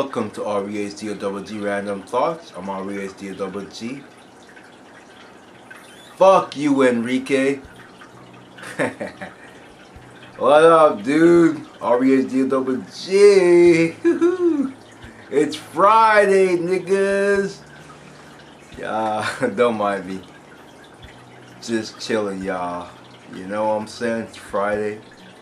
Welcome to REHDOG Random Thoughts. I'm REHDOG. Fuck you, Enrique. What up, dude? REHDOG. It's Friday, niggas. Yeah, don't mind me. Just chilling, y'all. You know what I'm saying? It's Friday.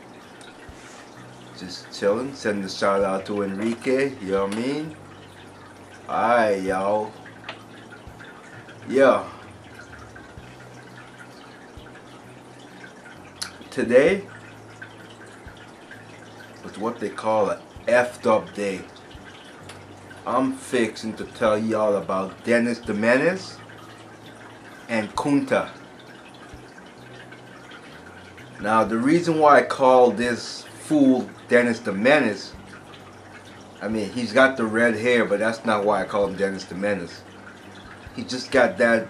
Just chilling. Sending a shout out to Enrique. You know what I mean? Alright, y'all. Yeah. Today was what they call a effed up day. I'm fixing to tell y'all about Dennis the Menace and Kunta. Now, the reason why I call this fool Dennis the Menace, I mean, he's got the red hair, but that's not why I call him Dennis the Menace. He just got that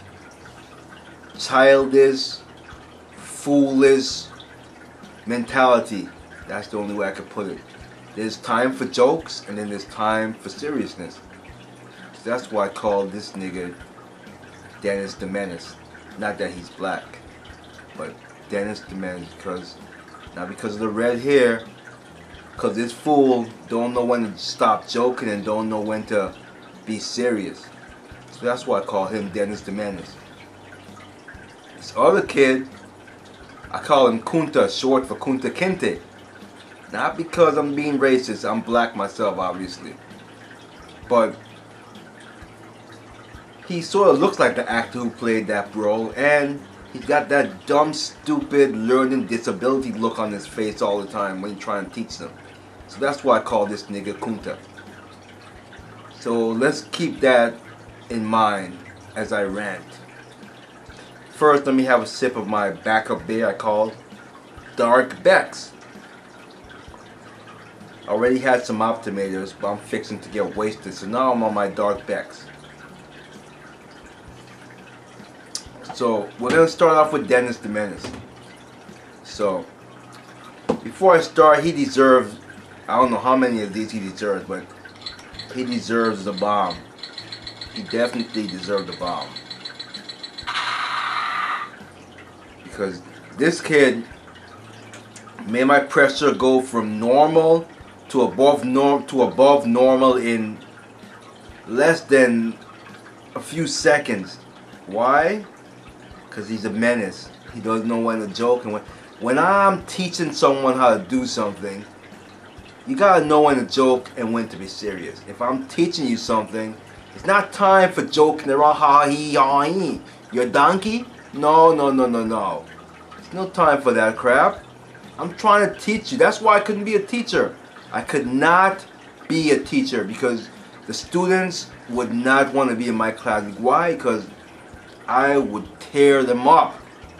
childish, foolish mentality. That's the only way I could put it. There's time for jokes, and then there's time for seriousness. So that's why I call this nigga Dennis the Menace. Not that he's black, but Dennis the Menace, because of the red hair, because this fool don't know when to stop joking and don't know when to be serious. So that's why I call him Dennis the Menace. This other kid, I call him Kunta, short for Kunta Kinte. Not because I'm being racist, I'm black myself, obviously. But he sort of looks like the actor who played that role, and he's got that dumb, stupid, learning disability look on his face all the time when you try and teach them. So that's why I call this nigga Kunta. So let's keep that in mind as I rant. First, let me have a sip of my backup beer I call Dark Becks. I already had some Optimators, but I'm fixing to get wasted, so now I'm on my Dark Becks. So, we're going to start off with Dennis the Menace. So, before I start, he deserves, I don't know how many of these he deserves, but he deserves the bomb. He definitely deserved the bomb. Because this kid made my pressure go from normal to above normal in less than a few seconds. Why? Because he's a menace. He doesn't know when to joke. And when I'm teaching someone how to do something, you gotta know when to joke and when to be serious. If I'm teaching you something, it's not time for joking around. Ha he ha he. You're a donkey? No. There's no time for that crap. I'm trying to teach you. That's why I couldn't be a teacher. I could not be a teacher because the students would not want to be in my class. Why? Because I would tear them up.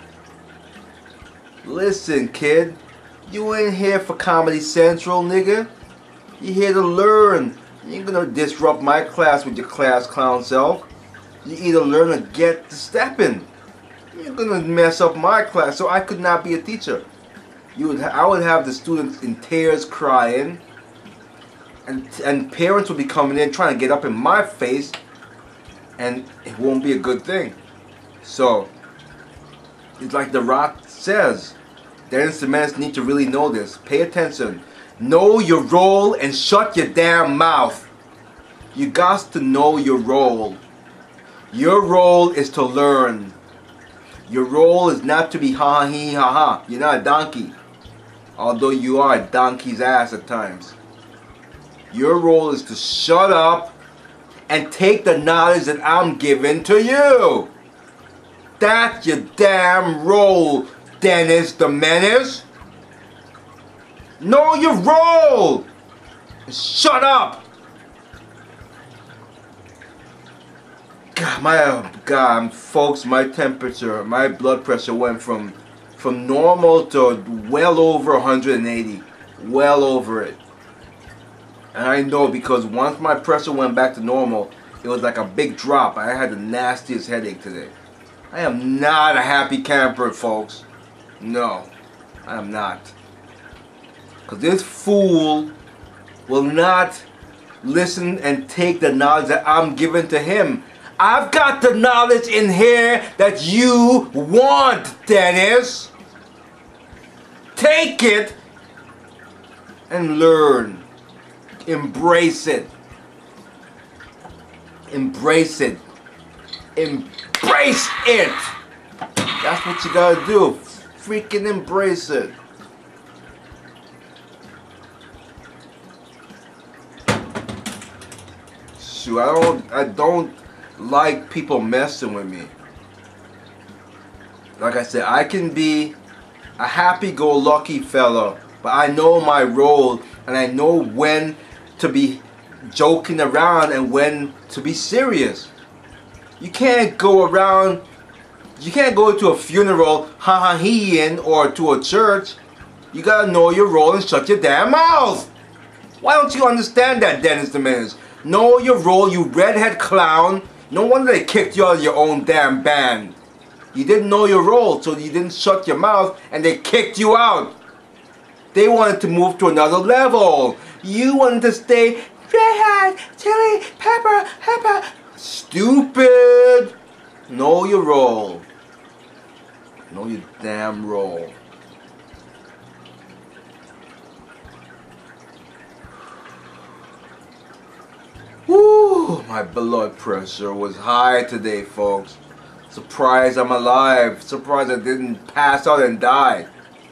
Listen, kid, you ain't here for Comedy Central, nigga. You here to learn. You ain't gonna disrupt my class with your class clown self. You either learn or get to stepping. You're gonna mess up my class, so I could not be a teacher. I would have the students in tears crying, and parents would be coming in trying to get up in my face, and it won't be a good thing. So, it's like The Rock says, Dennis the Menace need to really know this. Pay attention. Know your role and shut your damn mouth. You got to know your role. Your role is to learn. Your role is not to be ha he ha ha. You're not a donkey. Although you are a donkey's ass at times. Your role is to shut up and take the knowledge that I'm giving to you. That's your damn role, Dennis the Menace. Know your role. Shut up. God, folks, my temperature, my blood pressure went from normal to well over 180. Well over it. And I know because once my pressure went back to normal, it was like a big drop. I had the nastiest headache today. I am not a happy camper, folks. No, I am not. Because this fool will not listen and take the knowledge that I'm giving to him. I've got the knowledge in here that you want, Dennis. Take it and learn. Embrace it. Embrace it. Embrace it. That's what you gotta do. Freaking embrace it. Shoot, I don't like people messing with me. Like I said, I can be a happy-go-lucky fella, but I know my role and I know when to be joking around and when to be serious. You can't go around, you can't go to a funeral ha-ha-he-ing or to a church. You gotta know your role and shut your damn mouth. Why don't you understand that, Dennis the Menace? Know your role, you redhead clown. No wonder they kicked you out of your own damn band. You didn't know your role, so you didn't shut your mouth and they kicked you out. They wanted to move to another level. You wanted to stay redhead, chili, pepper. Stupid. Know your role. Know your damn role. Woo! My blood pressure was high today, folks. Surprised I'm alive. Surprised I didn't pass out and die.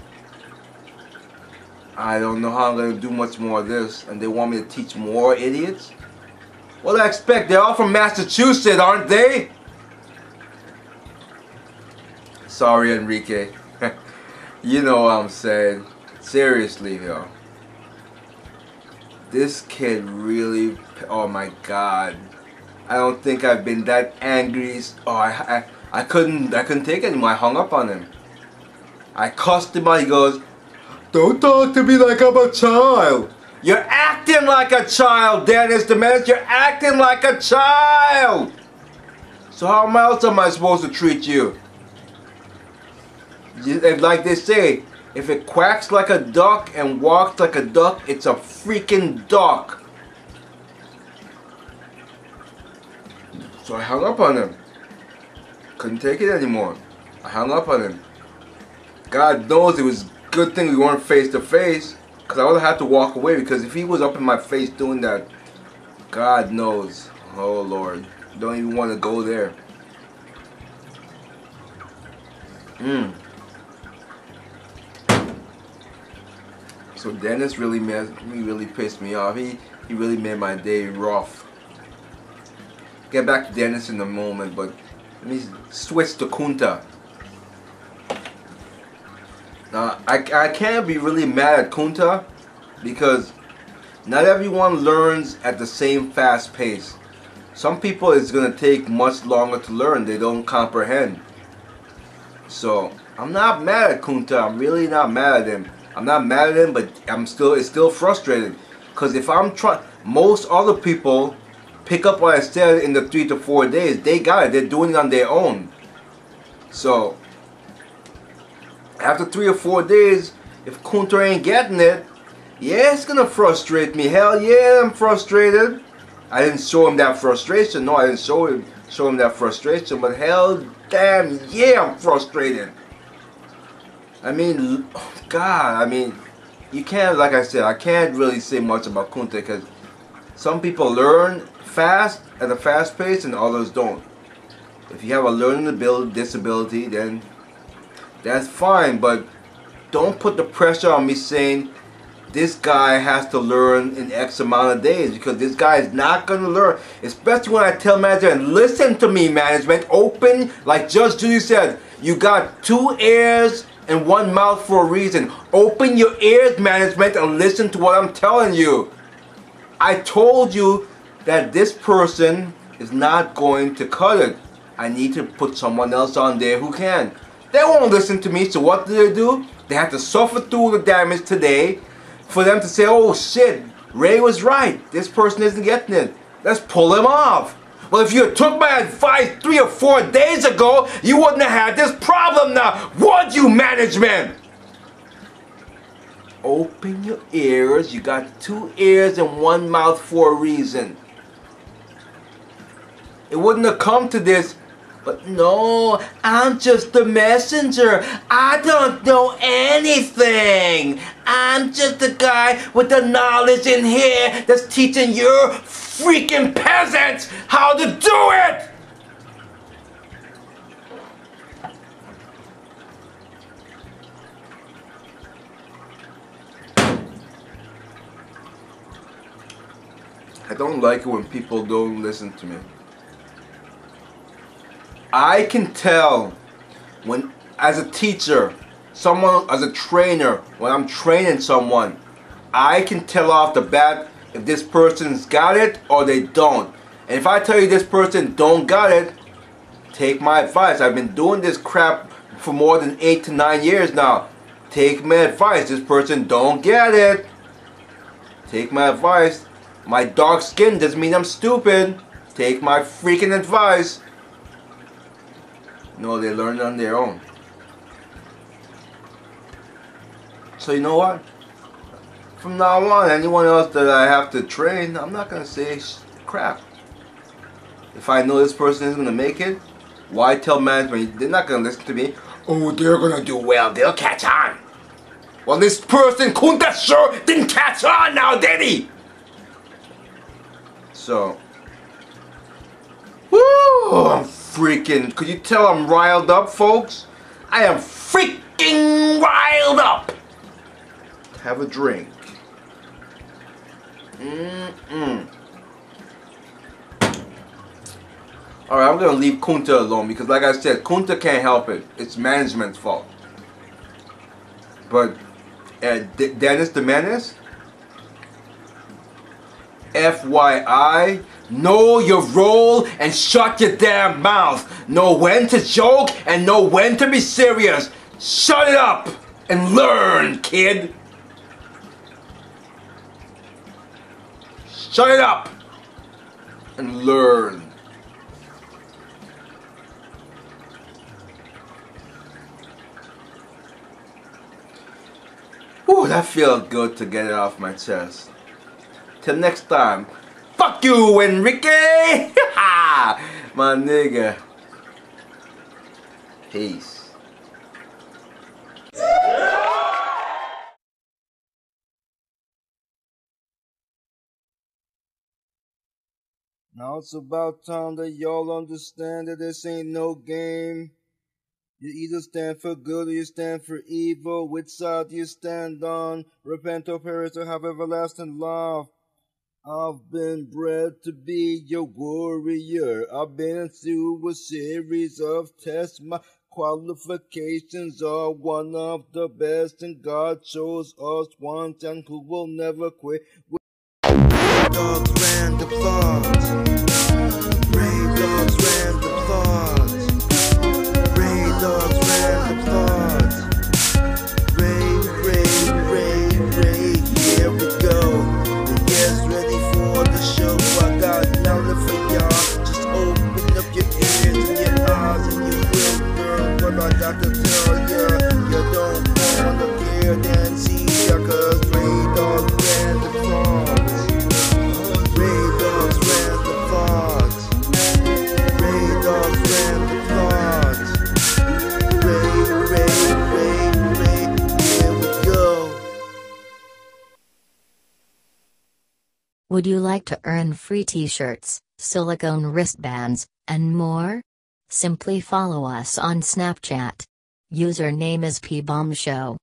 I don't know how I'm going to do much more of this. And they want me to teach more idiots? What do I expect? They're all from Massachusetts, aren't they? Sorry, Enrique. You know what I'm saying. Seriously, yo. This kid really... Oh my God. I don't think I've been that angry. Oh, I couldn't take it anymore. I hung up on him. I cussed him out. He goes, "Don't talk to me like I'm a child." You're acting like a child, Dennis the Menace. You're acting like a child. So how else am I supposed to treat you? Like they say, if it quacks like a duck and walks like a duck, it's a freaking duck. So I hung up on him. Couldn't take it anymore. I hung up on him. God knows it was a good thing we weren't face to face, because I would have had to walk away, because if he was up in my face doing that, God knows. Oh Lord. Don't even want to go there. So Dennis really pissed me off. He really made my day rough. Get back to Dennis in a moment, but let me switch to Kunta. Now, I can't be really mad at Kunta because not everyone learns at the same fast pace. Some people it's going to take much longer to learn. They don't comprehend. So, I'm not mad at Kunta. I'm really not mad at him. I'm not mad at him, but it's still frustrated. Because if I'm trying, most other people pick up what I said in the 3 to 4 days. They got it. They're doing it on their own. So, after 3 or 4 days, if Kunta ain't getting it, yeah, it's gonna frustrate me. Hell yeah, I'm frustrated. I didn't show him that frustration. No, I didn't show him that frustration. But hell damn, yeah, I'm frustrated. I mean, God, I mean, you can't, like I said, I can't really say much about Kunta because some people learn fast at a fast pace and others don't. If you have a learning disability, then that's fine, but don't put the pressure on me saying this guy has to learn in X amount of days, because this guy is not going to learn. Especially when I tell management, listen to me, management, open, like Judge Judy said, you got 2 ears and 1 mouth for a reason. Open your ears, management, and listen to what I'm telling you. I told you that this person is not going to cut it. I need to put someone else on there who can. They won't listen to me, so what do? They have to suffer through the damage today for them to say, oh shit, Ray was right. This person isn't getting it. Let's pull him off. Well, if you took my advice 3 or 4 days ago, you wouldn't have had this problem now, would you, management? open your ears. You got 2 ears and 1 mouth for a reason. It wouldn't have come to this, but no, I'm just the messenger. I don't know anything. I'm just the guy with the knowledge in here that's teaching your freaking peasants how to do it. I don't like it when people don't listen to me. I can tell when, as a teacher, someone, as a trainer, when I'm training someone, I can tell off the bat if this person's got it or they don't. And if I tell you this person don't got it, take my advice. I've been doing this crap for more than 8 to 9 years now. Take my advice. This person don't get it. Take my advice. My dark skin doesn't mean I'm stupid. Take my freaking advice. No, they learn on their own. So you know what? From now on, anyone else that I have to train, I'm not going to say crap. If I know this person isn't going to make it, why tell management? They're not going to listen to me. Oh, they're going to do well. They'll catch on. Well, this person, Kunta, sure didn't catch on now, did he? So, woo, I'm freaking, could you tell I'm riled up, folks? I am freaking riled up. Have a drink. Alright, I'm gonna leave Kunta alone because like I said, Kunta can't help it. It's management's fault. But Dennis the Menace, FYI, know your role and shut your damn mouth. Know when to joke and know when to be serious. Shut it up and learn, kid. Shut it up and learn. Ooh, that feels good to get it off my chest. Till next time, fuck you, Enrique! My nigga. Peace. Now it's about time that y'all understand that this ain't no game. You either stand for good or you stand for evil. Which side do you stand on? Repent or perish or have everlasting life. I've been bred to be your warrior. I've been through a series of tests. My qualifications are one of the best, and God chose us once and who will never quit. Dogs ran the applause. Brave dogs ran the applause. Brave dogs ran the applause. Brave, here we go. The guests ready for the show. I got nothing for y'all. Just open up your ears and your eyes and you will learn what I got to tell ya. You don't wanna care then see ya, cause Brave dogs ran the applause. Brave dogs ran the applause. Brave dogs ran the applause. Brave, here we go. Would you like to earn free t-shirts, silicone wristbands, and more? Simply follow us on Snapchat. Username is PBombShow.